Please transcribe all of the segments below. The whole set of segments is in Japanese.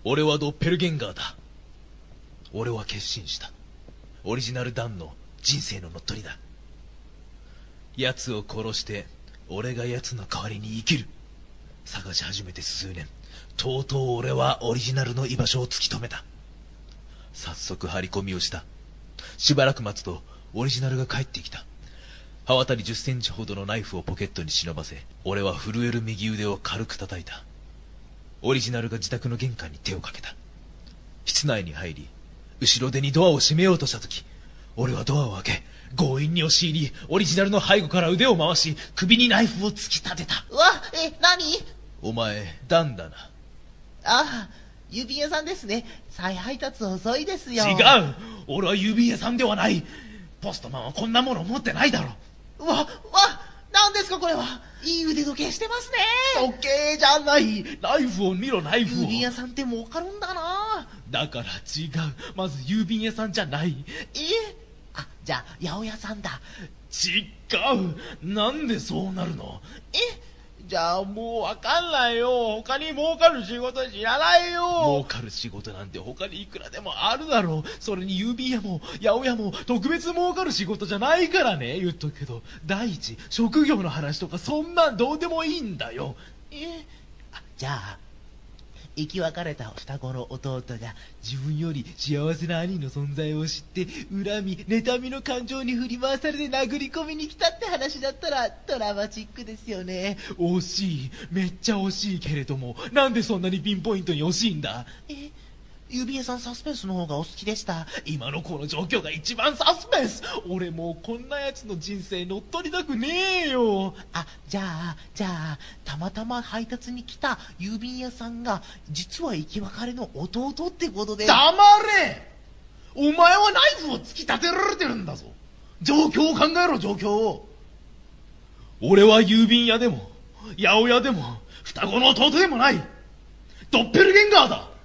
俺はドッペルゲンガーだ。俺は決心した。オリジナルダンの人生の乗っ取りだ。奴を殺して俺が奴の代わりに生きる。探し始めて数年、とうとう俺はオリジナルの居場所を突き止めた。早速張り込みをした。しばらく待つとオリジナルが帰ってきた。刃渡り10センチほどのナイフをポケットに忍ばせ、俺は震える右腕を軽く叩いた。オリジナルが自宅の玄関に手をかけた。室内に入り、後ろ手にドアを閉めようとした時、俺はドアを開け、強引に押し入り、オリジナルの背後から腕を回し、首にナイフを突き立てた。 うわ、何？ お前、ダンだな。 ああ、郵便屋さんですね。再配達遅いですよ。 違う！俺は郵便屋さんではない。ポストマンはこんなもの持ってないだろ。 何ですかこれは。いい腕時計してますね。 時計じゃない。ナイフを見ろ、ナイフを。 郵便屋さんって儲かるんだな。 だから違う。まず郵便屋さんじゃない。 じゃあ八百屋さんだ。 違う。なんでそうなるの？ じゃあもうわかんないよ。他に儲かる仕事知らないよ。 儲かる仕事なんて他にいくらでもあるだろう。それに郵便屋も八百屋も特別儲かる仕事じゃないからね。言っとくけど、第一職業の話とかそんなんどうでもいいんだよ。 じゃあ生き別れた双子の弟が自分より幸せな兄の存在を知って恨み妬みの感情に振り回されて殴り込みに来たって話だったらドラマチックですよね。 惜しい。めっちゃ惜しいけれども、なんでそんなにピンポイントに惜しいんだ？ 郵便屋さんサスペンスの方がお好きでした。 今のこの状況が一番サスペンス。俺もうこんなやつの人生乗っ取りたくねえよ。 じゃあたまたま配達に来た郵便屋さんが実は生き別れの弟ってことで。 黙れ！お前はナイフを突き立てられてるんだぞ。状況を考えろ、状況を。俺は郵便屋でも八百屋でも双子の弟でもない。ドッペルゲンガーだ。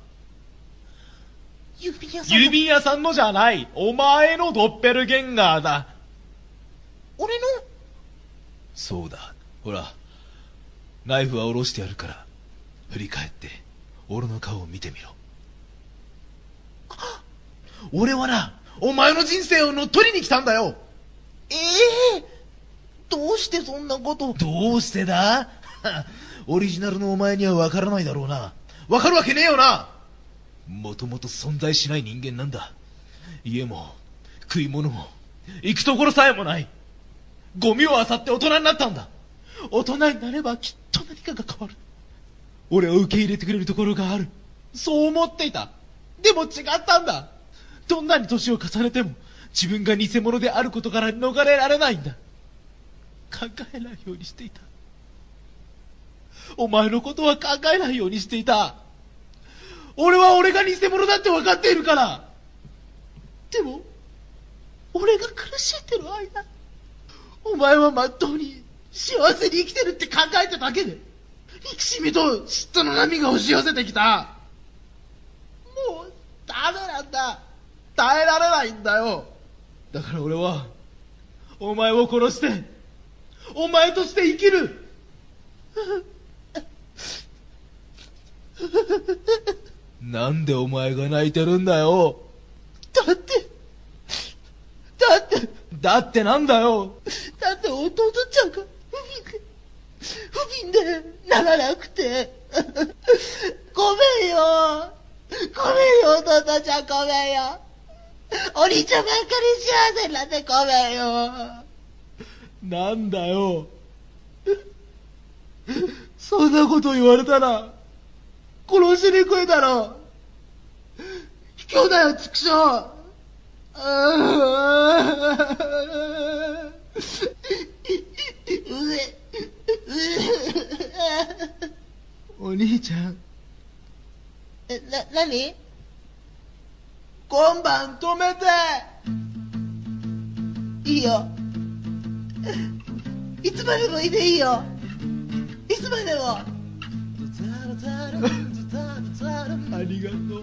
郵便屋さんのじゃない。お前のドッペルゲンガーだ。 俺の？ そうだ。ほら、ナイフは下ろしてやるから振り返って俺の顔を見てみろ。俺はな、お前の人生を乗っ取りに来たんだよ。 どうしてそんなこと。 どうしてだ？オリジナルのお前には分からないだろうな。分かるわけねえよな。もともと存在しない人間なんだ。家も食い物も行くところさえもない。ゴミを漁って大人になったんだ。大人になればきっと何かが変わる。俺を受け入れてくれるところがある。そう思っていた。でも違ったんだ。どんなに年を重ねても自分が偽物であることから逃れられないんだ。考えないようにしていた。お前のことは考えないようにしていた。俺が偽物だって分かっているから。でも俺が苦しんでる間、お前はまっとうに幸せに生きてるって考えただけで憎しみと嫉妬の波が押し寄せてきた。もうダメなんだ。耐えられないんだよ。だから俺はお前を殺してお前として生きる。なんでお前が泣いてるんだよ。だってなんだよ。 だって弟ちゃんが不憫でならなくて。ごめんよ弟ちゃん、ごめんよ。お兄ちゃんばっかり幸せになってごめんよ。 なんだよ。そんなこと言われたら殺しにくいだろ。卑怯だよ、畜生。お兄ちゃん。 何？ 今晩止めて。 いいよ。いつまでもいていいよ。いつまでも。 ありがとう。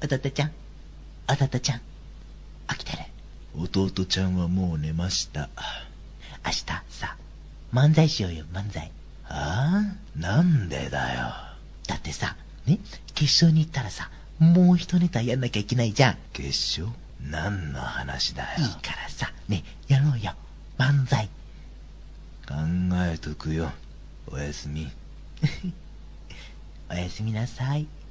弟ちゃん、弟ちゃん、起きてる？ 弟ちゃんはもう寝ました。 明日さ、漫才しようよ、漫才。 ああ？なんでだよ。 だってさ、ね、決勝に行ったらさ、もう一ネタやんなきゃいけないじゃん。 決勝？何の話だよ。 いいからさ、ね、やろうよ、漫才。 考えとくよ。おやすみ。 おやすみなさい。